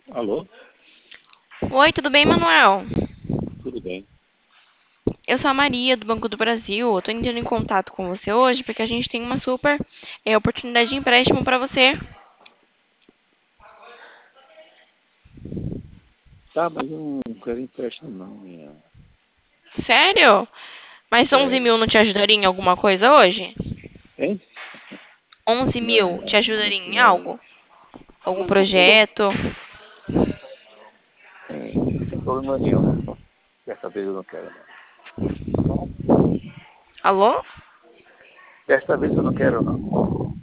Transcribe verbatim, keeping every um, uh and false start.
Alô? Oi, tudo bem, Manuel? Tudo bem? Eu sou a Maria, do Banco do Brasil. Eu tô entrando em contato com você hoje porque a gente tem uma super é, oportunidade de empréstimo para você. Tá, mas eu não quero empréstimo não, minha. Sério? Mas onze Sério. mil não te ajudaria em alguma coisa hoje? Hein? Onze Não, mil te ajudaria em não. algo? Algum Eu não. projeto? Sim, sem problema nenhum. Dessa vez eu não quero não. Tá bom? Alô? Dessa vez eu não quero não.